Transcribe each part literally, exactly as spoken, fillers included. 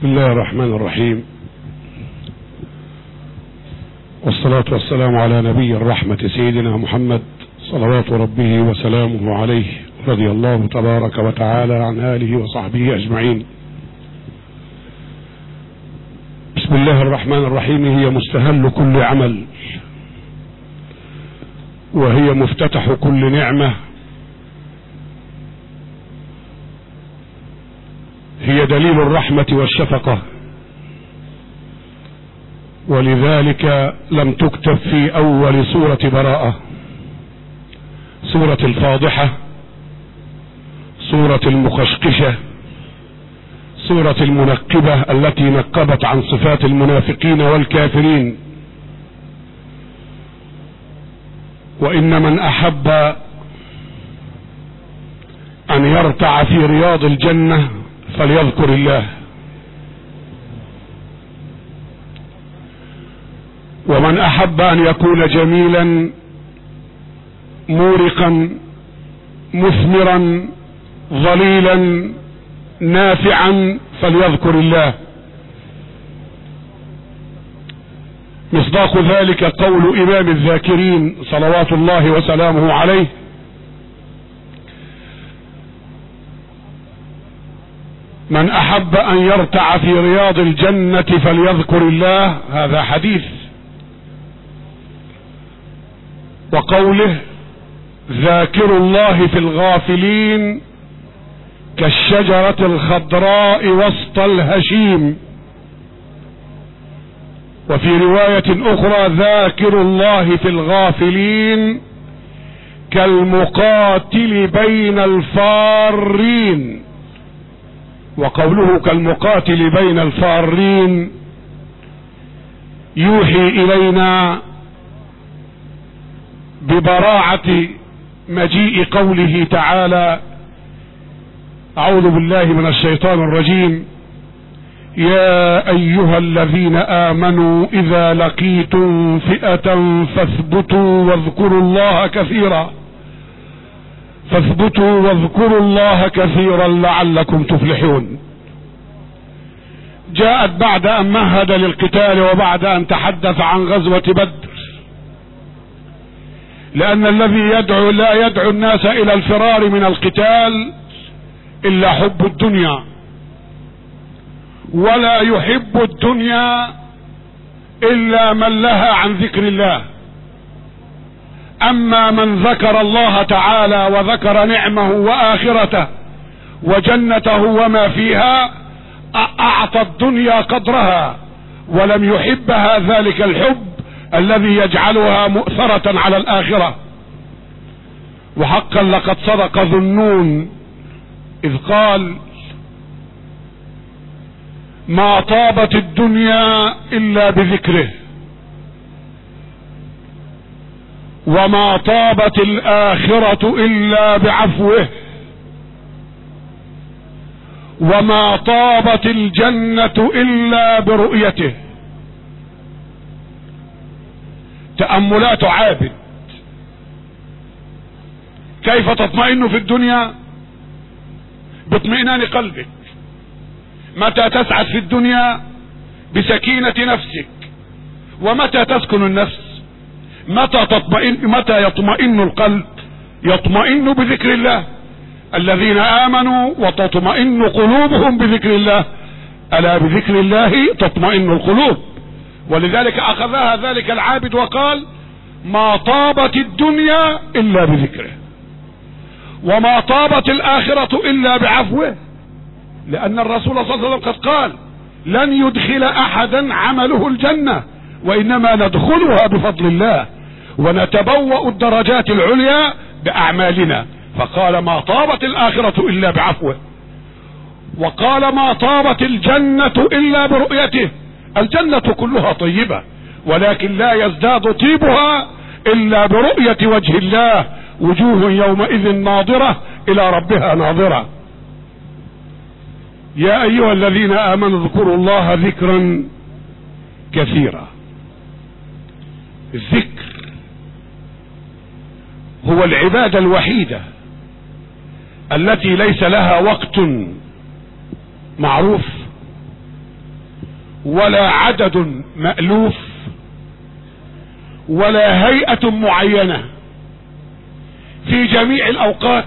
بسم الله الرحمن الرحيم، والصلاة والسلام على نبي الرحمة سيدنا محمد صلوات ربه وسلامه عليه، رضي الله تبارك وتعالى عن آله وصحبه أجمعين. بسم الله الرحمن الرحيم هي مستهل كل عمل، وهي مفتتح كل نعمة، هي دليل الرحمة والشفقة، ولذلك لم تكتب في أول سورة براءة، سورة الفاضحة، سورة المخشقشة، سورة المنقبة التي نقبت عن صفات المنافقين والكافرين. وإن من أحب أن يرتع في رياض الجنة فليذكر الله، ومن أحب أن يكون جميلا مورقا مثمرا ظليلا نافعا فليذكر الله. مصداق ذلك قول إمام الذاكرين صلوات الله وسلامه عليه: من أحب أن يرتع في رياض الجنة فليذكر الله. هذا حديث. وقوله: ذاكر الله في الغافلين كالشجرة الخضراء وسط الهشيم. وفي رواية أخرى: ذاكر الله في الغافلين كالمقاتل بين الفارين. وقوله كالمقاتل بين الفارين يوحي إلينا ببراعة مجيء قوله تعالى: أعوذ بالله من الشيطان الرجيم: يا أيها الذين آمنوا إذا لقيتم فئة فاثبتوا واذكروا الله كثيرا فاثبتوا واذكروا الله كثيرا لعلكم تفلحون. جاءت بعد أن مهد للقتال وبعد أن تحدث عن غزوة بدر، لأن الذي يدعو لا يدعو الناس إلى الفرار من القتال إلا حب الدنيا، ولا يحب الدنيا إلا من لها عن ذكر الله. أما من ذكر الله تعالى وذكر نعمه وآخرته وجنته وما فيها أعطى الدنيا قدرها ولم يحبها ذلك الحب الذي يجعلها مؤثرة على الآخرة. وحقا لقد صدق ذو النون إذ قال: ما طابت الدنيا إلا بذكره، وما طابت الآخرة إلا بعفوه، وما طابت الجنة إلا برؤيته. تأملات عابد. كيف تطمئن في الدنيا؟ باطمئنان قلبك. متى تسعد في الدنيا؟ بسكينة نفسك. ومتى تسكن النفس؟ متى تطمئن متى يطمئن القلب؟ يطمئن بذكر الله. الذين آمنوا وتطمئن قلوبهم بذكر الله، ألا بذكر الله تطمئن القلوب. ولذلك أخذها ذلك العابد وقال: ما طابت الدنيا إلا بذكره، وما طابت الآخرة إلا بعفوه. لأن الرسول صلى الله عليه وسلم قد قال: لن يدخل أحدا عمله الجنة، وإنما ندخلها بفضل الله، ونتبوأ الدرجات العليا بأعمالنا. فقال: ما طابت الآخرة إلا بعفوه. وقال: ما طابت الجنة إلا برؤيته. الجنة كلها طيبة، ولكن لا يزداد طيبها إلا برؤية وجه الله. وجوه يومئذ ناظرة إلى ربها ناظرة. يا أيها الذين آمنوا اذكروا الله ذكرا كثيرا. الذكر هو العبادة الوحيدة التي ليس لها وقت معروف ولا عدد مألوف ولا هيئة معينة، في جميع الأوقات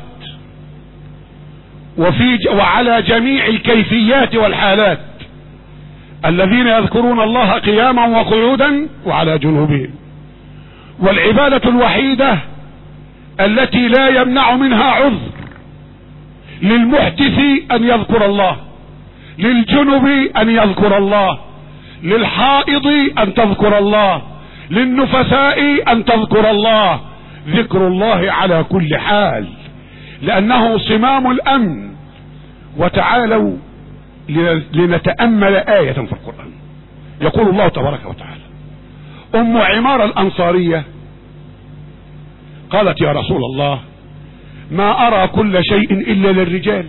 وفي وعلى جميع الكيفيات والحالات، الذين يذكرون الله قياما وقعودا وعلى جنوبهم. والعبادة الوحيدة التي لا يمنع منها عذر للمحدث أن يذكر الله، للجنب أن يذكر الله، للحائض أن تذكر الله، للنفساء أن تذكر الله، ذكر الله على كل حال، لأنه صمام الأمن. وتعالوا لنتأمل آية في القرآن. يقول الله تبارك وتعالى: أم عمارة الأنصارية قالت: يا رسول الله، ما أرى كل شيء إلا للرجال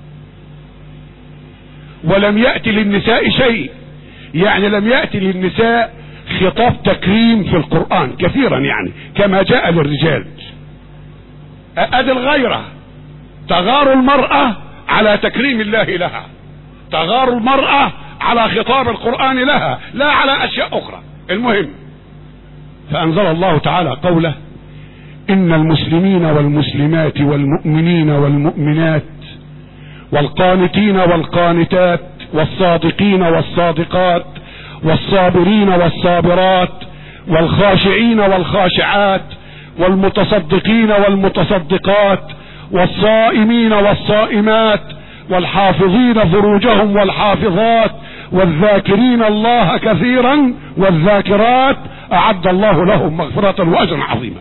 ولم يأتي للنساء شيء. يعني لم يأتي للنساء خطاب تكريم في القرآن كثيرا، يعني كما جاء للرجال. أدي الغيرة، تغار المرأة على تكريم الله لها، تغار المرأة على خطاب القرآن لها، لا على أشياء أخرى. المهم، فأنزل الله تعالى قوله: إن المسلمين والمسلمات والمؤمنين والمؤمنات والقانتين والقانتات والصادقين والصادقات والصابرين والصابرات والخاشعين والخاشعات والمتصدقين والمتصدقات والصائمين والصائمات والحافظين فروجهم والحافظات والذاكرين الله كثيرا والذاكرات أعد الله لهم مغفرة وأجرا عظيما.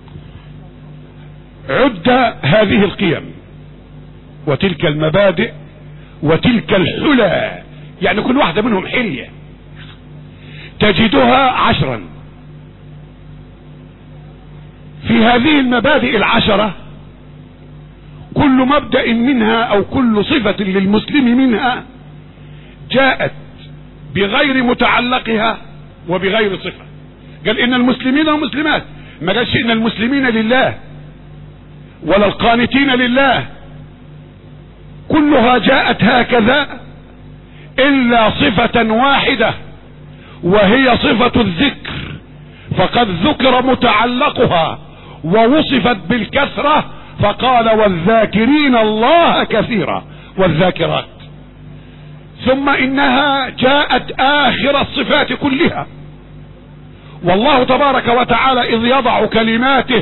عد هذه القيم وتلك المبادئ وتلك الحلى، يعني كل واحدة منهم حلية، تجدها عشرا. في هذه المبادئ العشرة كل مبدأ منها او كل صفة للمسلم منها جاءت بغير متعلقها وبغير صفة. قال ان المسلمين والمسلمات، ما قالش ان المسلمين لله ولا القانتين لله، كلها جاءت هكذا الا صفة واحدة وهي صفة الذكر، فقد ذكر متعلقها ووصفت بالكثرة فقال: والذاكرين الله كثيرا والذاكرات. ثم انها جاءت اخر الصفات كلها. والله تبارك وتعالى اذ يضع كلماته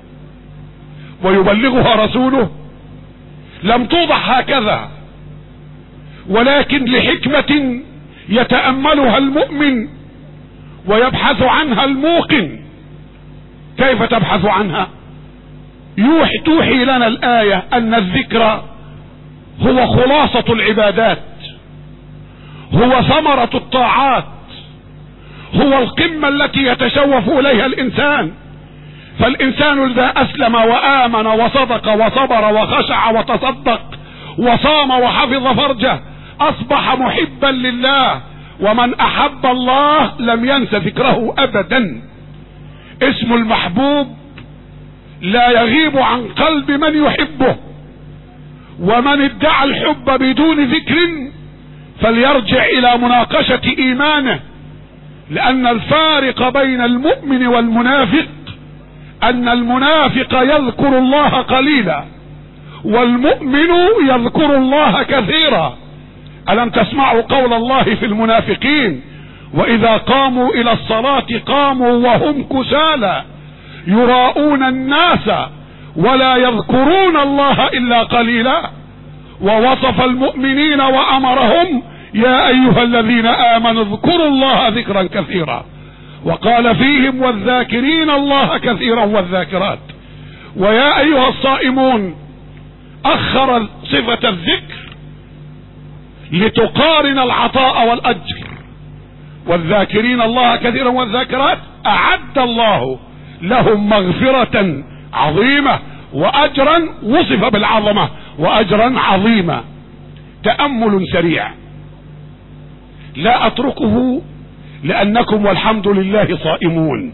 ويبلغها رسوله لم توضع هكذا، ولكن لحكمة يتأملها المؤمن ويبحث عنها الموقن. كيف تبحث عنها؟ يوحي توحي لنا الآية أن الذكر هو خلاصة العبادات، هو ثمرة الطاعات، هو القمة التي يتشوف إليها الإنسان. فالإنسان إذا أسلم وآمن وصدق وصبر وخشع وتصدق وصام وحفظ فرجه أصبح محبا لله، ومن أحب الله لم ينس ذكره أبدا. اسم المحبوب لا يغيب عن قلب من يحبه، ومن ادعى الحب بدون ذكر فليرجع إلى مناقشة إيمانه، لأن الفارق بين المؤمن والمنافق أن المنافق يذكر الله قليلا والمؤمن يذكر الله كثيرا. ألم تسمعوا قول الله في المنافقين: وإذا قاموا إلى الصلاة قاموا وهم كسالى يراءون الناس ولا يذكرون الله إلا قليلا. ووصف المؤمنين وأمرهم: يا أيها الذين آمنوا اذكروا الله ذكرا كثيرا. وقال فيهم: والذاكرين الله كثيرا والذاكرات. ويا أيها الصائمون أخر صفة الذكر لتقارن العطاء والأجر. والذاكرين الله كثيرا والذاكرات أعد الله لهم مغفرة عظيمة وأجرا، وصف بالعظمة وأجرا عظيما. تأمل سريع لا أتركه لأنكم والحمد لله صائمون.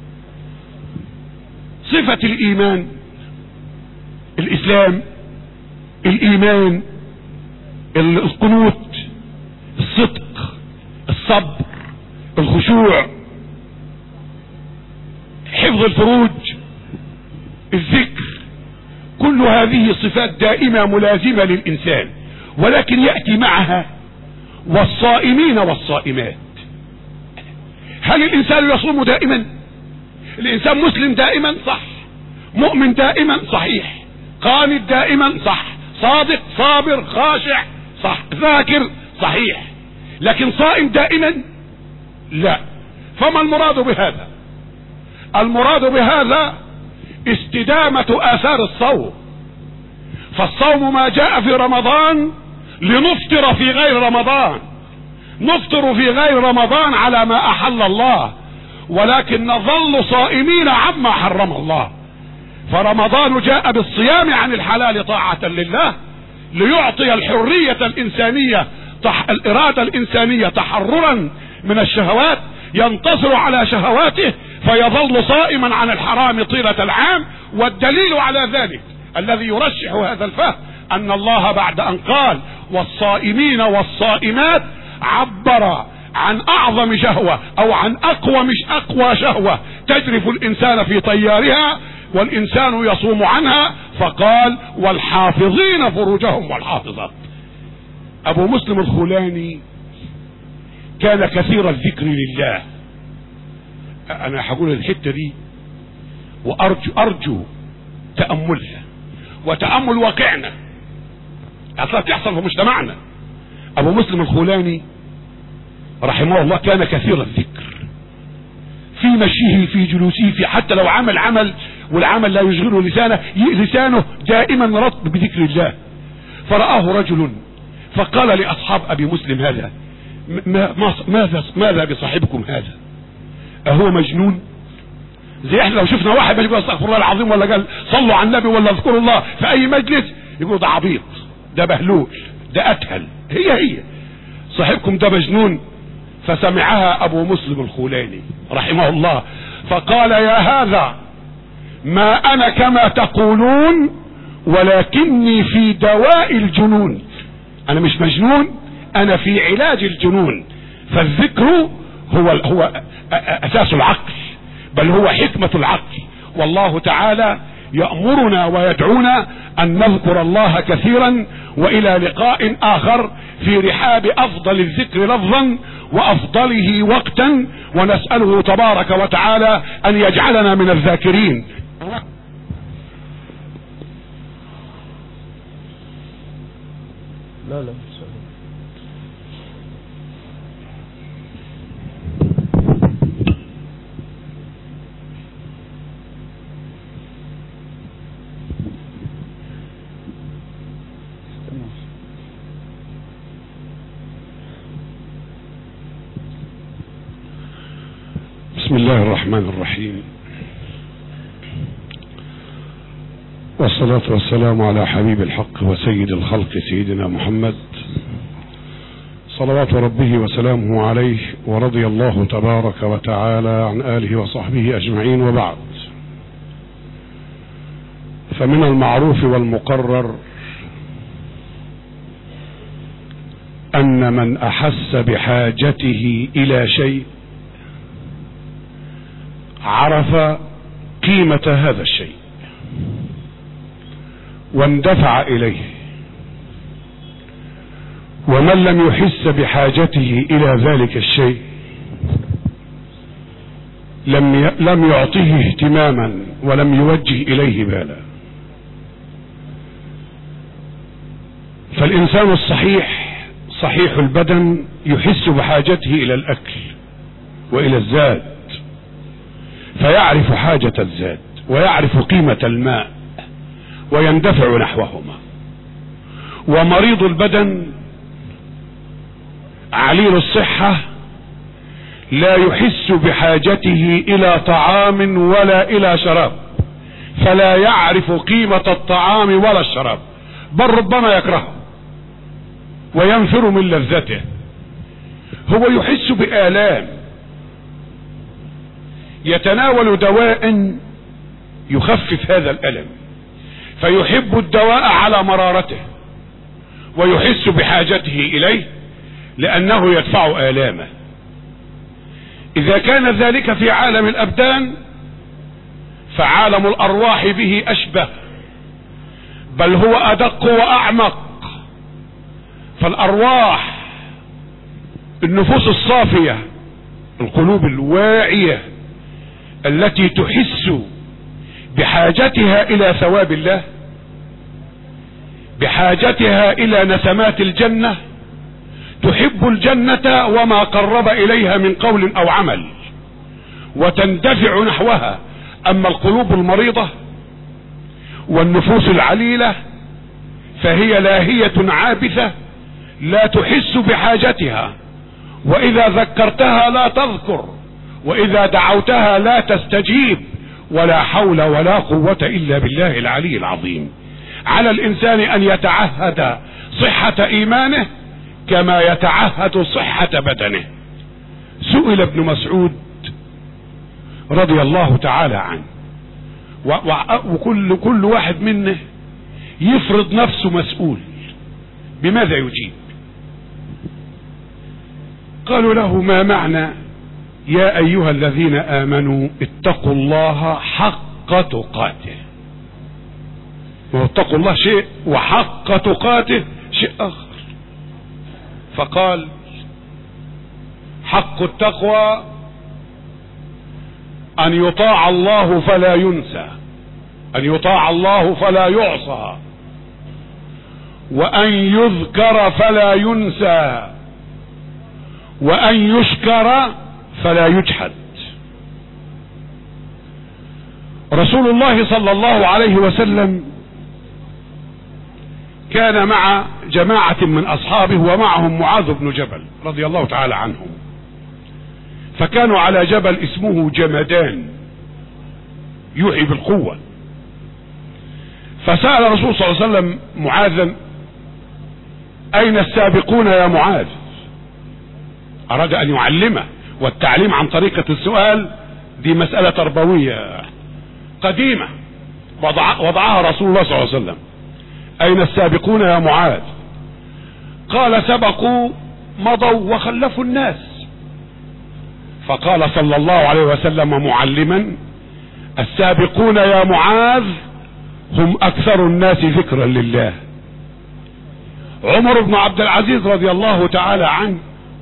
صفة الإيمان، الإسلام، الإيمان، القنوت، الصدق، الصبر، الخشوع، حفظ الفروج، الذكر، كل هذه صفات دائمة ملازمة للإنسان، ولكن يأتي معها والصائمين والصائمات. هل الإنسان يصوم دائما؟ الإنسان مسلم دائما؟ صح. مؤمن دائما؟ صحيح. قانت دائما؟ صح. صادق، صابر، خاشع، صح. ذاكر، صحيح. لكن صائم دائما؟ لا. فما المراد بهذا؟ المراد بهذا استدامة آثار الصوم. فالصوم ما جاء في رمضان لنفطر في غير رمضان، نفطر في غير رمضان على ما أحل الله، ولكن نظل صائمين عما حرم الله. فرمضان جاء بالصيام عن الحلال طاعة لله، ليعطي الحرية الإنسانية، الإرادة الإنسانية تحررا من الشهوات، ينتصر على شهواته فيظل صائما عن الحرام طيلة العام. والدليل على ذلك الذي يرشح هذا الفهم أن الله بعد أن قال والصائمين والصائمات عبر عن أعظم شهوة أو عن أقوى، مش أقوى شهوة تجرف الإنسان في طيارها والإنسان يصوم عنها، فقال والحافظين فروجهم والحافظات. أبو مسلم الخولاني كان كثير الذكر لله. أنا هقول الحتة دي وأرجو أرجو تأملها وتأمل واقعنا، أصلا تحصل في مجتمعنا. أبو مسلم الخولاني رحمه الله كان كثير الذكر في مشيه، في جلوسه، في حتى لو عمل عمل والعمل لا يشغله لسانه، لسانه دائما رطب بذكر الله. فرآه رجل فقال لأصحاب أبي مسلم هذا ما ماذا ماذا بصاحبكم هذا؟ أهو مجنون؟ زي احنا لو شفنا واحد بيقول استغفر الله العظيم ولا قال صلوا على النبي ولا اذكروا الله في اي مجلس، يقولوا ده عبيط، ده بهلول، ده اتهل. هي هي صاحبكم ده مجنون. فسمعها ابو مسلم الخولاني رحمه الله فقال يا هذا ما انا كما تقولون ولكني في دواء الجنون. انا مش مجنون، انا في علاج الجنون. فالذكر هو هو اساس العقل، بل هو حكمة العقل. والله تعالى يأمرنا ويدعونا ان نذكر الله كثيرا. والى لقاء اخر في رحاب افضل الذكر لفظا وافضله وقتا، ونسأله تبارك وتعالى ان يجعلنا من الذاكرين. لا لا بسم الله الرحمن الرحيم، والصلاة والسلام على حبيب الحق وسيد الخلق سيدنا محمد صلوات ربه وسلامه عليه، ورضي الله تبارك وتعالى عن آله وصحبه أجمعين. وبعد، فمن المعروف والمقرر أن من أحس بحاجته إلى شيء عرف قيمة هذا الشيء واندفع إليه، ومن لم يحس بحاجته إلى ذلك الشيء لم لم يعطيه اهتماما ولم يوجه إليه بالا. فالإنسان الصحيح صحيح البدن يحس بحاجته إلى الأكل وإلى الزاد، فيعرف حاجة الزاد ويعرف قيمة الماء ويندفع نحوهما. ومريض البدن عليل الصحة لا يحس بحاجته إلى طعام ولا إلى شراب، فلا يعرف قيمة الطعام ولا الشراب، بل ربما يكرهه وينفر من لذته. هو يحس بآلام، يتناول دواء يخفف هذا الألم، فيحب الدواء على مرارته ويحس بحاجته إليه لأنه يدفع آلامه. اذا كان ذلك في عالم الابدان فعالم الارواح به اشبه، بل هو ادق واعمق. فالارواح النفوس الصافية، القلوب الواعية التي تحس بحاجتها الى ثواب الله، بحاجتها الى نسمات الجنة، تحب الجنة وما قرب اليها من قول او عمل وتندفع نحوها. اما القلوب المريضة والنفوس العليلة فهي لاهية عابثة لا تحس بحاجتها، واذا ذكرتها لا تذكر، واذا دعوتها لا تستجيب، ولا حول ولا قوة الا بالله العلي العظيم. على الانسان ان يتعهد صحة ايمانه كما يتعهد صحة بدنه. سئل ابن مسعود رضي الله تعالى عنه، وكل كل واحد منه يفرض نفسه مسؤول، بماذا يجيب؟ قالوا له: ما معنى يا ايها الذين امنوا اتقوا الله حق تقاته؟ واتقوا الله شيء وحق تقاته شيء اخر. فقال: حق التقوى ان يطاع الله فلا ينسى، ان يطاع الله فلا يعصى، وان يذكر فلا ينسى، وان يشكر فلا يجحد. رسول الله صلى الله عليه وسلم كان مع جماعة من اصحابه ومعهم معاذ بن جبل رضي الله تعالى عنهم، فكانوا على جبل اسمه جمدان يوحي بالقوة. فسأل الرسول صلى الله عليه وسلم معاذا: اين السابقون يا معاذ؟ اراد ان يعلمه، والتعليم عن طريقة السؤال دي مسألة تربوية قديمة وضعها رسول الله صلى الله عليه وسلم. اين السابقون يا معاذ؟ قال: سبقوا مضوا وخلفوا الناس. فقال صلى الله عليه وسلم معلما: السابقون يا معاذ هم اكثر الناس ذكرا لله. عمر بن عبد العزيز رضي الله تعالى عنه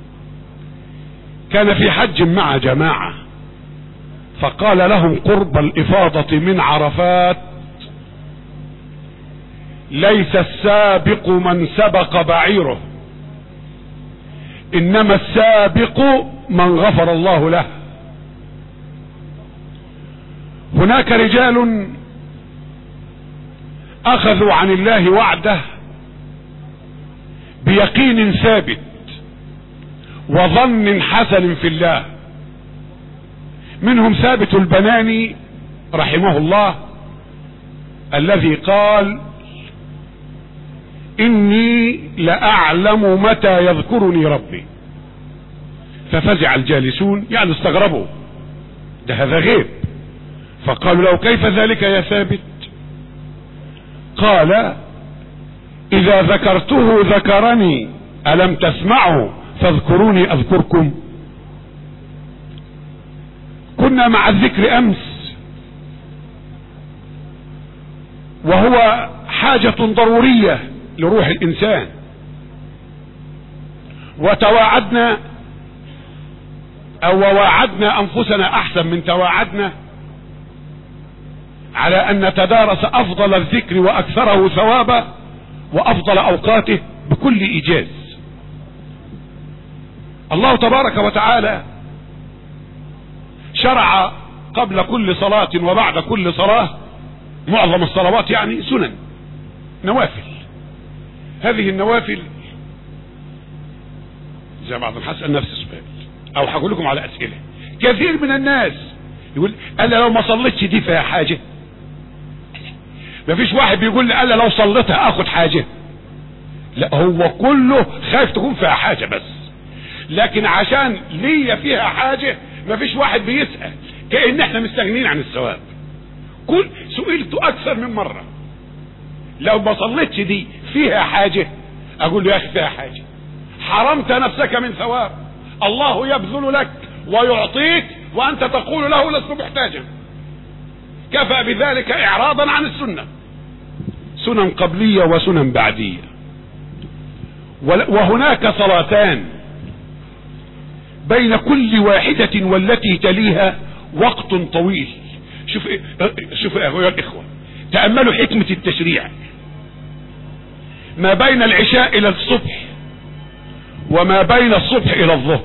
كان في حج مع جماعة، فقال لهم قرب الافاضة من عرفات: ليس السابق من سبق بعيره، انما السابق من غفر الله له. هناك رجال اخذوا عن الله وعده بيقين ثابت وظن حسن في الله، منهم ثابت البناني رحمه الله الذي قال: اني لاعلم متى يذكرني ربي. ففزع الجالسون، يعني استغربوا، ده هذا غيب. فقالوا له: كيف ذلك يا ثابت؟ قال: اذا ذكرته ذكرني، الم تسمعوا فاذكروني اذكركم. كنا مع الذكر امس، وهو حاجة ضرورية لروح الانسان، وتواعدنا او وواعدنا انفسنا احسن من تواعدنا على ان نتدارس افضل الذكر واكثره ثوابا وافضل اوقاته بكل ايجاز. الله تبارك وتعالى شرع قبل كل صلاة وبعد كل صلاة، معظم الصلوات يعني، سنن نوافل. هذه النوافل زي بعض الناس أسأل نفس السؤال، او هقول لكم على اسئلة. كثير من الناس يقول: انا لو ما صليتش دي فيها حاجة. مفيش واحد بيقول لي انا لو صليتها اخد حاجة. لا، هو كله خايف تكون فيها حاجة بس، لكن عشان ليا فيها حاجة مفيش واحد بيسأل، كأن احنا مستغنين عن الثواب. كل سئلت اكثر من مرة: لو ما صليتش دي فيها حاجة؟ اقول له: يا اخي فيها حاجة. حرمت نفسك من ثواب الله يبذل لك ويعطيك وانت تقول له لست محتاجا. كفى بذلك اعراضا عن السنة. سنن قبلية وسنن بعدية. وهناك صلاتان بين كل واحدة والتي تليها وقت طويل. شوف شوف يا الاخوة، تأملوا حكمة التشريع. ما بين العشاء الى الصبح وما بين الصبح الى الظهر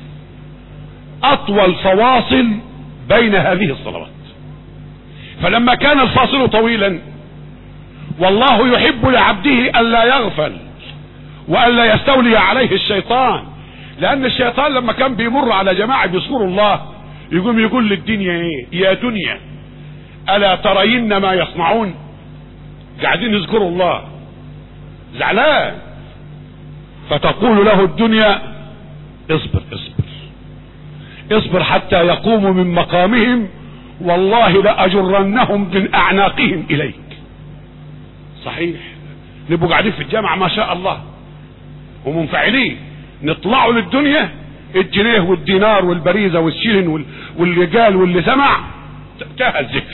اطول فواصل بين هذه الصلوات. فلما كان الفاصل طويلا، والله يحب لعبده الا يغفل والا يستولي عليه الشيطان. لان الشيطان لما كان بيمر على جماعة بيذكروا الله يقوم يقول للدنيا ايه؟ يا دنيا الا ترين ما يصنعون؟ قاعدين يذكروا الله، زعلان. فتقول له الدنيا اصبر اصبر اصبر حتى يقوموا من مقامهم، والله لأجرنهم من اعناقهم اليك. صحيح، نبقوا قاعدين في الجامعة ما شاء الله ومنفعلين، نطلعوا للدنيا الجنيه والدينار والبريزة والشيلن والرجال واللي سمع انتهى الذكر.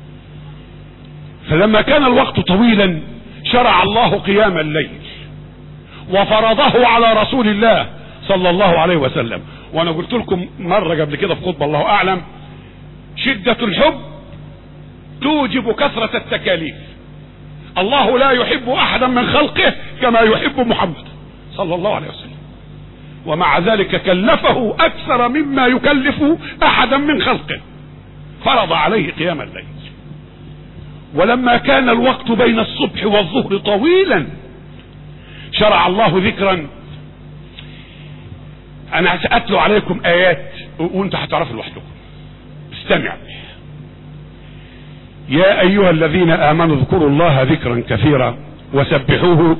فلما كان الوقت طويلا شرع الله قيام الليل وفرضه على رسول الله صلى الله عليه وسلم. وانا قلت لكم مرة قبل كده في خطبة الله اعلم، شدة الحب توجب كثرة التكاليف. الله لا يحب احدا من خلقه كما يحب محمد صلى الله عليه وسلم، ومع ذلك كلفه اكثر مما يكلف احدا من خلقه، فرض عليه قيام الليل. ولما كان الوقت بين الصبح والظهر طويلا شرع الله ذكرا. انا سأتلو عليكم ايات وانتوا هتعرفوا لوحدكم، استمع. يا ايها الذين امنوا اذكروا الله ذكرا كثيرا وسبحوه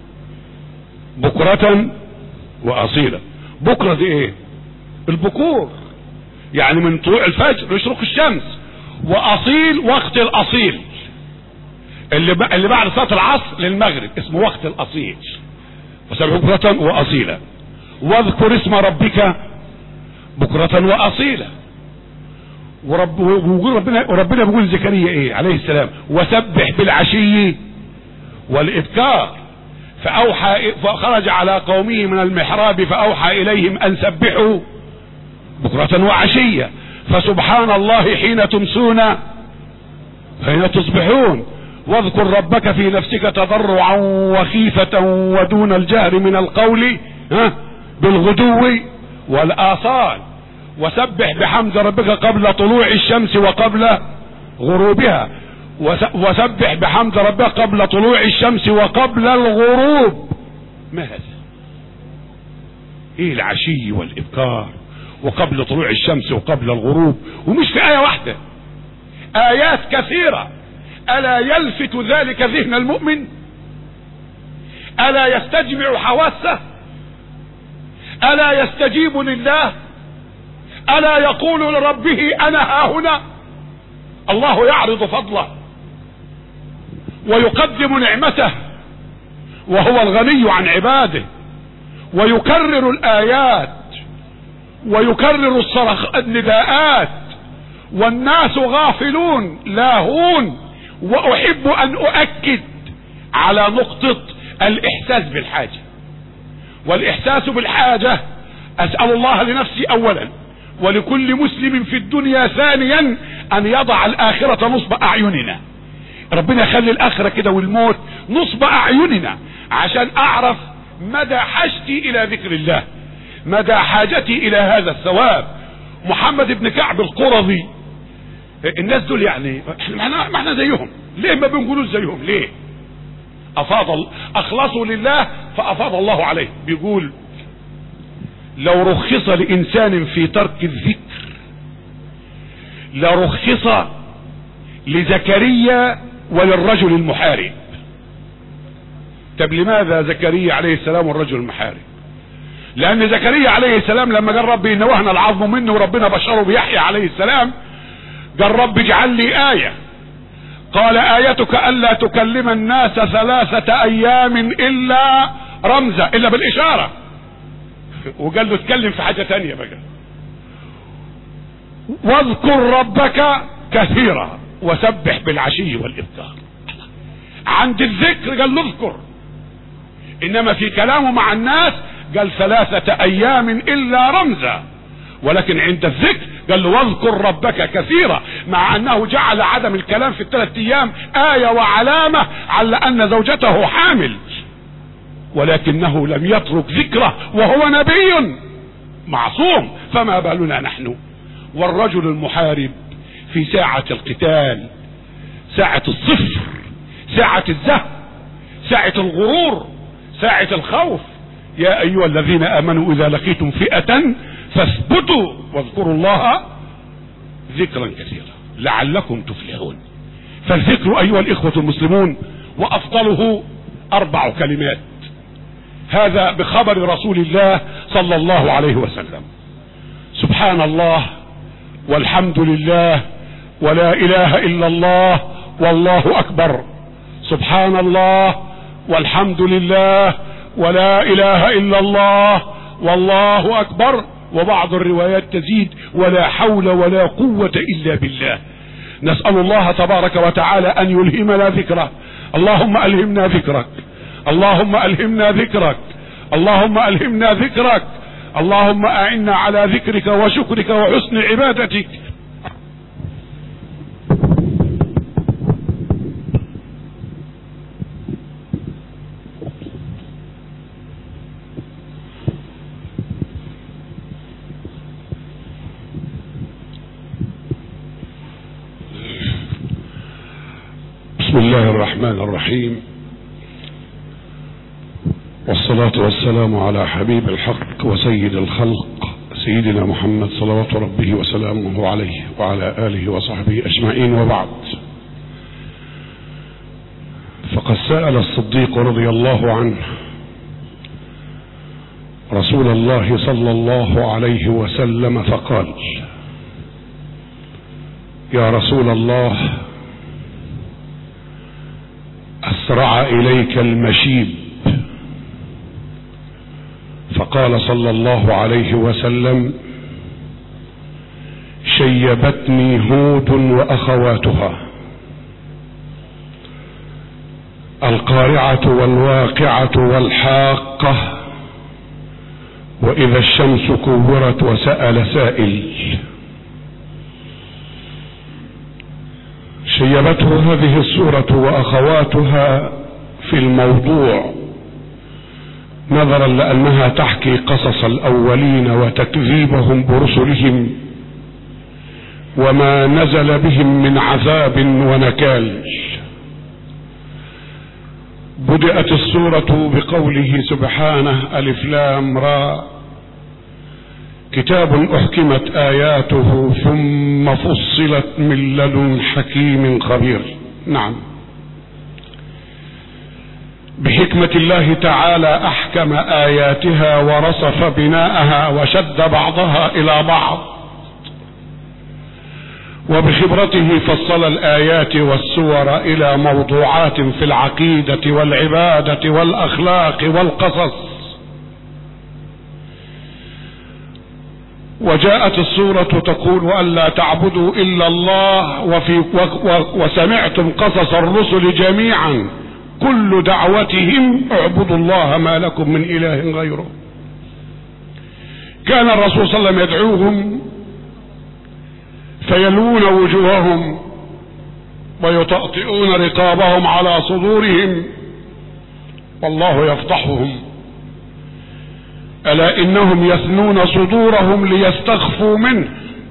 بكرة واصيلا. بكرة دي ايه؟ البكور، يعني من طلوع الفجر يشرق الشمس. واصيل وقت الاصيل اللي اللي بعد صلاة العصر للمغرب اسمه وقت الاصيل. وسبحوه بكرة واصيلا واذكر اسم ربك بكرة واصيلا. ورب وربنا وربنا بيقول زكريا ايه عليه السلام؟ وسبح بالعشي والابكار. فاوحى فخرج على قومه من المحراب فاوحى اليهم ان سبحوا بكرة وعشية. فسبحان الله حين تمسون حين تصبحون. واذكر ربك في نفسك تضرعا وخيفة ودون الجهر من القول ها بالغدو والآصال. وسبح بحمد ربك قبل طلوع الشمس وقبل غروبها. وسبح بحمد ربك قبل طلوع الشمس وقبل الغروب. ما هذا؟ ايه العشي والإبكار وقبل طلوع الشمس وقبل الغروب؟ ومش في آية واحدة، آيات كثيرة. ألا يلفت ذلك ذهن المؤمن؟ ألا يستجمع حواسه؟ ألا يستجيب لله؟ ألا يقول لربه أنا ها هنا؟ الله يعرض فضله ويقدم نعمته وهو الغني عن عباده، ويكرر الآيات ويكرر الصرخ النداءات والناس غافلون لاهون. وأحب أن أؤكد على نقطة الإحساس بالحاجة. والإحساس بالحاجة أسأل الله لنفسي أولا ولكل مسلم في الدنيا ثانيا أن يضع الآخرة نصب أعيننا. ربنا يخلي الآخرة كده والموت نصب أعيننا عشان أعرف مدى حاجتي إلى ذكر الله، مدى حاجتي إلى هذا الثواب. محمد بن كعب القرظي، الناس دول يعني احنا ما احنا زيهم، ليه ما بنقولوش زيهم؟ ليه؟ افاض اخلصوا لله فافاض الله عليه. بيقول لو رخص لانسان في ترك الذكر لرخص لزكريا وللرجل المحارب. طب لماذا زكريا عليه السلام والرجل المحارب؟ لان زكريا عليه السلام لما قال ربي ان وهن العظم منه وربنا بشره بيحيى عليه السلام، قال رب اجعل لي آية. قال آيتك ألا تكلم الناس ثلاثة أيام إلا رمزة، إلا بالإشارة. وقال له اتكلم في حاجة تانية بقى. واذكر ربك كثيرا وسبح بالعشي والإبكار. عند الذكر قال له اذكر، انما في كلامه مع الناس قال ثلاثة ايام الا رمزا، ولكن عند الذكر قال له واذكر ربك كثيرا، مع انه جعل عدم الكلام في الثلاث ايام آية وعلامة على ان زوجته حامل، ولكنه لم يترك ذكره وهو نبي معصوم. فما بالنا نحن والرجل المحارب في ساعة القتال، ساعة الصفر، ساعة الزهق، ساعة الغرور، ساعة الخوف. يا ايها الذين امنوا اذا لقيتم فئة فاثبتوا واذكروا الله ذكرا كثيرا لعلكم تفلحون. فالذكر ايها الاخوة المسلمون وافضله اربع كلمات، هذا بخبر رسول الله صلى الله عليه وسلم: سبحان الله والحمد لله ولا اله الا الله والله اكبر. سبحان الله والحمد لله ولا اله الا الله والله اكبر. وبعض الروايات تزيد: ولا حول ولا قوة الا بالله. نسأل الله تبارك وتعالى ان يلهمنا ذكره. اللهم الهمنا ذكرك، اللهم الهمنا ذكرك، اللهم الهمنا ذكرك، اللهم اعنا على ذكرك وشكرك وحسن عبادتك. بسم الله الرحمن الرحيم، والصلاة والسلام على حبيب الحق وسيد الخلق سيدنا محمد صلوات ربه وسلامه عليه وعلى آله وصحبه أجمعين، وبعد. فقد سأل الصديق رضي الله عنه رسول الله صلى الله عليه وسلم فقال: يا رسول الله، أسرع إليك المشيب. فقال صلى الله عليه وسلم: شيبتني هود وأخواتها، القارعة والواقعة والحاقة، وإذا الشمس كورت وسأل سائل. شيبته هذه السورة وأخواتها في الموضوع، نظرا لأنها تحكي قصص الأولين وتكذيبهم برسلهم وما نزل بهم من عذاب ونكال. بدأت السورة بقوله سبحانه: ألف لام را، كتاب أحكمت آياته ثم فصلت من لدن حكيم خبير. نعم، بحكمة الله تعالى أحكم آياتها ورصف بناءها وشد بعضها إلى بعض، وبخبرته فصل الآيات والسور إلى موضوعات في العقيدة والعبادة والأخلاق والقصص. وجاءت السورة تقول: وألا تعبدوا إلا الله، وفي وسمعتم قصص الرسل جميعا كل دعوتهم اعبدوا الله ما لكم من إله غيره. كان الرسول صلى الله عليه وسلم يدعوهم فيلون وجوههم ويطأطئون رقابهم على صدورهم والله يفضحهم. ألا إنهم يثنون صدورهم ليستخفوا منه،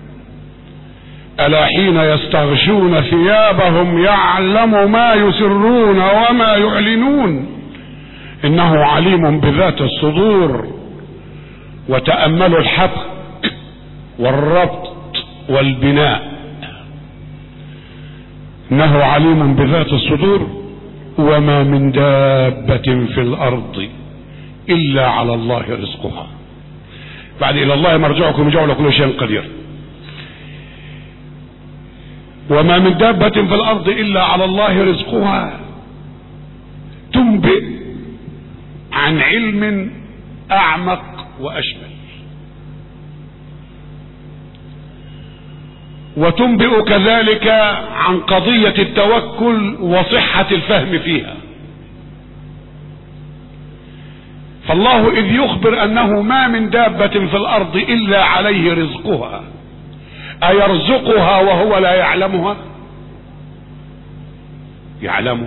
ألا حين يستغشون ثيابهم يعلم ما يسرون وما يعلنون، إنه عليم بذات الصدور. وتأملوا الحبك والربط والبناء، إنه عليم بذات الصدور. وما من دابة في الأرض إلا على الله رزقها. بعد إلى الله مرجعكم يجعل كل شيء قدير. وما من دابة في الأرض إلا على الله رزقها، تنبئ عن علم أعمق وأشمل. وتنبئ كذلك عن قضية التوكل وصحة الفهم فيها. فالله إذ يخبر أنه ما من دابة في الأرض إلا عليه رزقها، أيرزقها وهو لا يعلمها؟ يعلمها.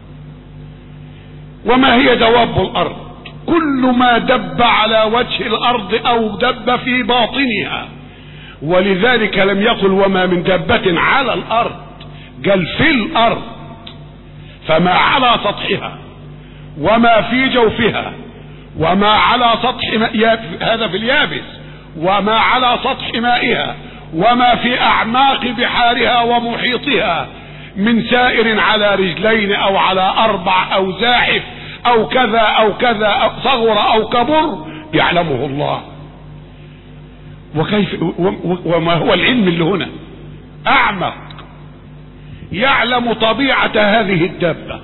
وما هي دواب الأرض؟ كل ما دب على وجه الأرض أو دب في باطنها، ولذلك لم يقل وما من دابة على الأرض، قال في الأرض. فما على سطحها وما في جوفها وما على سطح ماء، هذا في اليابس، وما على سطح مائها وما في أعماق بحارها ومحيطها من سائر على رجلين أو على أربع أو زاحف أو كذا أو كذا أو صغر أو كبر يعلمه الله. وكيف وما هو العلم اللي هنا أعمق، يعلم طبيعة هذه الدابة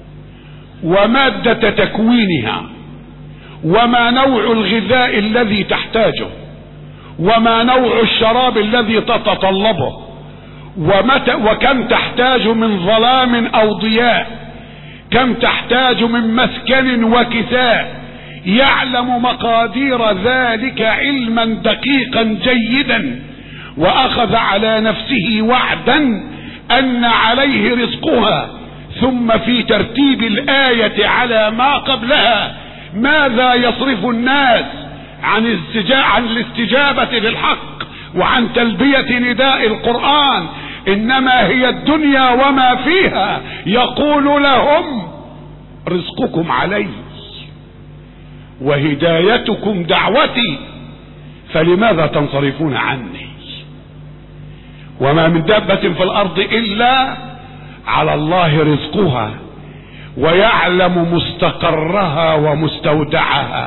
ومادة تكوينها وما نوع الغذاء الذي تحتاجه وما نوع الشراب الذي تتطلبه ومتى وكم تحتاج من ظلام أو ضياء، كم تحتاج من مسكن وكساء. يعلم مقادير ذلك علما دقيقا جيدا، وأخذ على نفسه وعدا أن عليه رزقها. ثم في ترتيب الآية على ما قبلها ماذا يصرف الناس عن عن الاستجابة للحق وعن تلبية نداء القرآن، إنما هي الدنيا وما فيها. يقول لهم رزقكم علي وهدايتكم دعوتي فلماذا تنصرفون عني؟ وما من دابة في الأرض إلا على الله رزقها ويعلم مستقرها ومستودعها.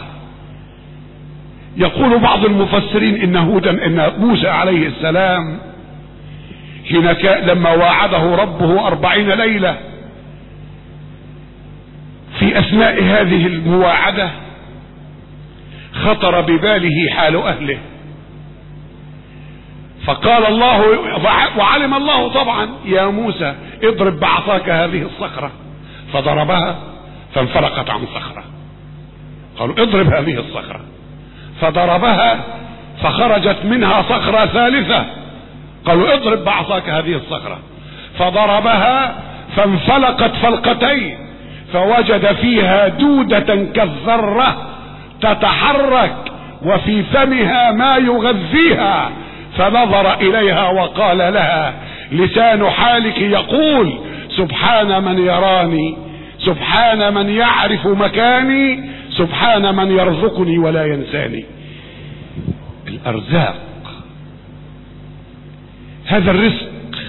يقول بعض المفسرين إن هودا إن موسى عليه السلام حين لما واعده ربه أربعين ليلة، في أثناء هذه المواعدة خطر بباله حال أهله، فقال الله وعلم الله طبعا يا موسى اضرب بعصاك هذه الصخرة، فضربها فانفلقت عن صخرة. قالوا اضرب هذه الصخرة، فضربها فخرجت منها صخرة ثالثة. قالوا اضرب بعصاك هذه الصخرة، فضربها فانفلقت فلقتين، فوجد فيها دودة كالذرة تتحرك وفي فمها ما يغذيها، فنظر إليها وقال لها لسان حالك يقول سبحان من يراني، سبحان من يعرف مكاني، سبحان من يرزقني ولا ينساني. الأرزاق، هذا الرزق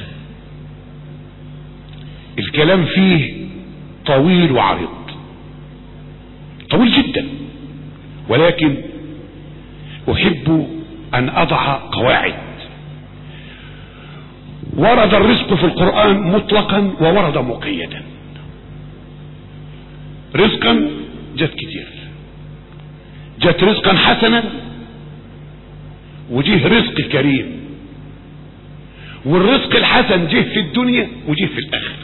الكلام فيه طويل وعريض، طويل جدا، ولكن أحب أن أضع قواعد. ورد الرزق في القرآن مطلقا وورد مقيدا. رزقا جت كتير، جت رزقا حسنا وجه رزق كريم، والرزق الحسن جه في الدنيا وجه في الآخرة،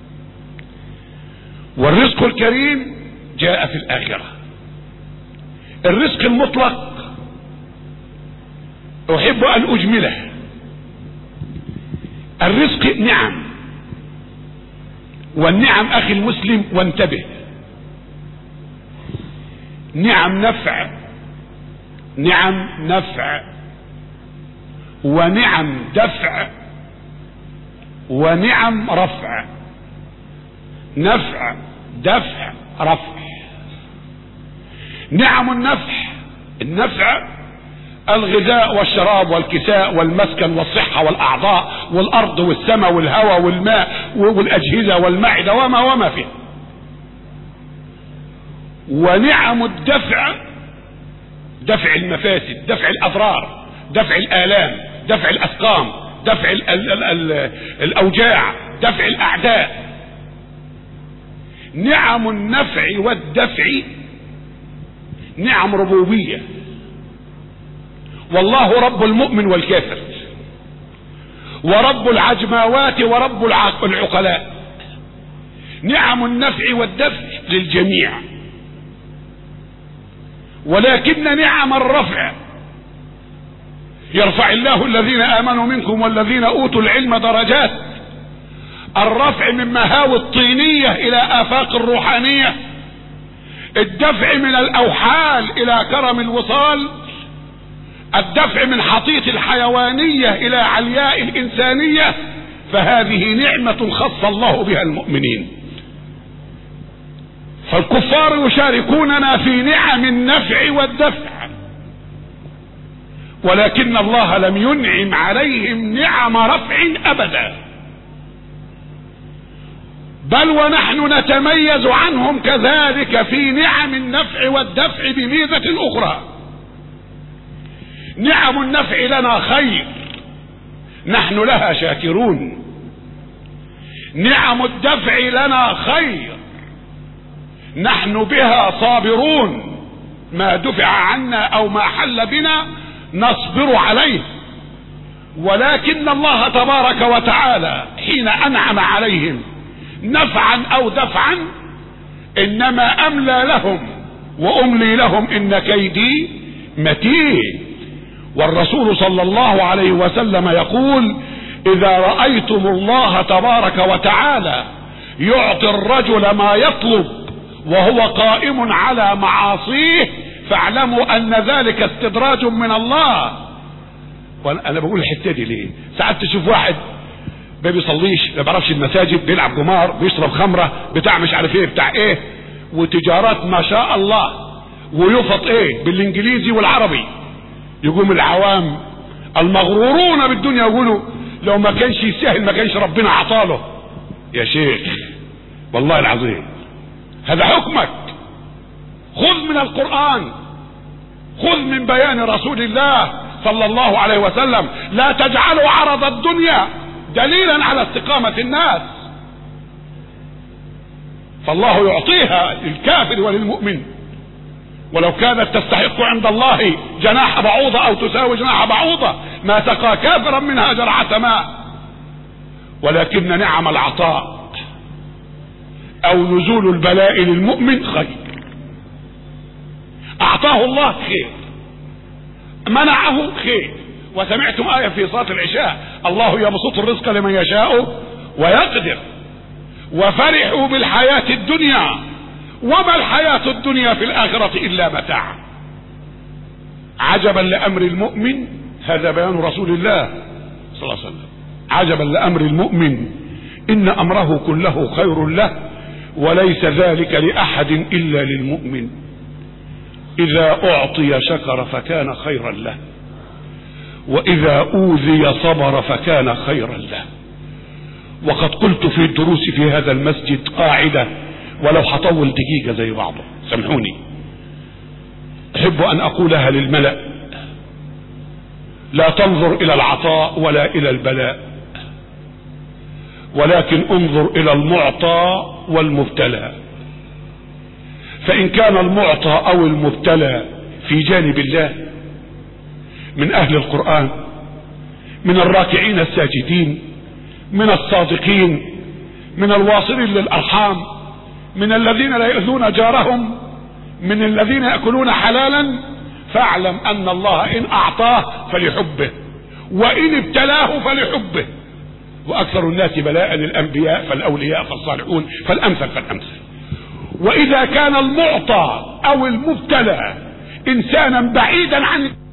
والرزق الكريم جاء في الآخرة. الرزق المطلق أحب أن أجمله. الرزق نعم، والنعم أخي المسلم وانتبه، نعم نفع، نعم نفع ونعم دفع ونعم رفع. نفع دفع رفع. نعم النفع، النفع الغذاء والشراب والكساء والمسكن والصحة والأعضاء والأرض والسماء والهواء والماء والأجهزة والمعدة وما وما فيها. ونعم الدفع دفع المفاسد، دفع الأضرار، دفع الآلام، دفع الأسقام، دفع ال ال ال ال الأوجاع، دفع الأعداء. نعم النفع والدفع نعم ربوبية، والله رب المؤمن والكافر، ورب العجماوات ورب العقلاء. نعم النفع والدفع للجميع، ولكن نعم الرفع يرفع الله الذين آمنوا منكم والذين أوتوا العلم درجات. الرفع من مهاوي الطينية إلى آفاق الروحانية، الدفع من الأوحال إلى كرم الوصال، الدفع من حطيط الحيوانية إلى علياء الإنسانية. فهذه نعمة خص الله بها المؤمنين. فالكفار يشاركوننا في نعم النفع والدفع، ولكن الله لم ينعم عليهم نعم رفع أبدا، بل ونحن نتميز عنهم كذلك في نعم النفع والدفع بميزة أخرى. نعم النفع لنا خير نحن لها شاكرون، نعم الدفع لنا خير نحن بها صابرون، ما دفع عنا او ما حل بنا نصبر عليه. ولكن الله تبارك وتعالى حين انعم عليهم نفعا او دفعا انما املى لهم واملي لهم ان كيدي متين. والرسول صلى الله عليه وسلم يقول: اذا رأيتم الله تبارك وتعالى يعطي الرجل ما يطلب وهو قائم على معاصيه فاعلموا ان ذلك استدراج من الله. وانا بقول الحته دي ليه؟ ساعات تشوف واحد ما بيصليش، ما بيعرفش المساجد، بيلعب جمار، بيشرب خمره، بتاع مش عارف ايه بتاع ايه، وتجارات ما شاء الله، ويفط ايه بالانجليزي والعربي. يقوم العوام المغرورون بالدنيا يقولوا لو ما كانش يسهل ما كانش ربنا عطاله. يا شيخ والله العظيم هذا حكمك. خذ من القرآن، خذ من بيان رسول الله صلى الله عليه وسلم. لا تجعلوا عرض الدنيا دليلا على استقامة الناس، فالله يعطيها للكافر وللمؤمن. ولو كانت تستحق عند الله جناح بعوضة او تساوي جناح بعوضة ما سقى كافرا منها جرعة ماء. ولكن نعم العطاء او نزول البلاء للمؤمن خير. اعطاه الله خير، منعه خير. وسمعتم آية في صلاة العشاء: الله يبسط الرزق لمن يشاء ويقدر. وفرحوا بالحياة الدنيا وما الحياة الدنيا في الآخرة إلا متاع. عجبا لأمر المؤمن، هذا بيان رسول الله صلى الله عليه وسلم. عجبا لأمر المؤمن إن أمره كله خير له وليس ذلك لأحد إلا للمؤمن. إذا أعطي شكر فكان خيرا له، وإذا أوذي صبر فكان خيرا له. وقد قلت في الدروس في هذا المسجد قاعدة، ولو هطول دقيقة زي بعضه سامحوني، أحب أن أقولها للملأ: لا تنظر إلى العطاء ولا إلى البلاء، ولكن انظر إلى المعطى والمبتلى. فإن كان المعطى أو المبتلى في جانب الله من أهل القرآن، من الراكعين الساجدين، من الصادقين، من الواصلين للأرحام، من الذين لا يؤذون جارهم، من الذين يأكلون حلالا، فاعلم أن الله إن أعطاه فلحبه وإن ابتلاه فلحبه. وأكثر الناس بلاء الأنبياء فالأولياء فالصالحون فالأمثل فالأمثل. وإذا كان المعطى أو المبتلى إنسانا بعيدا عن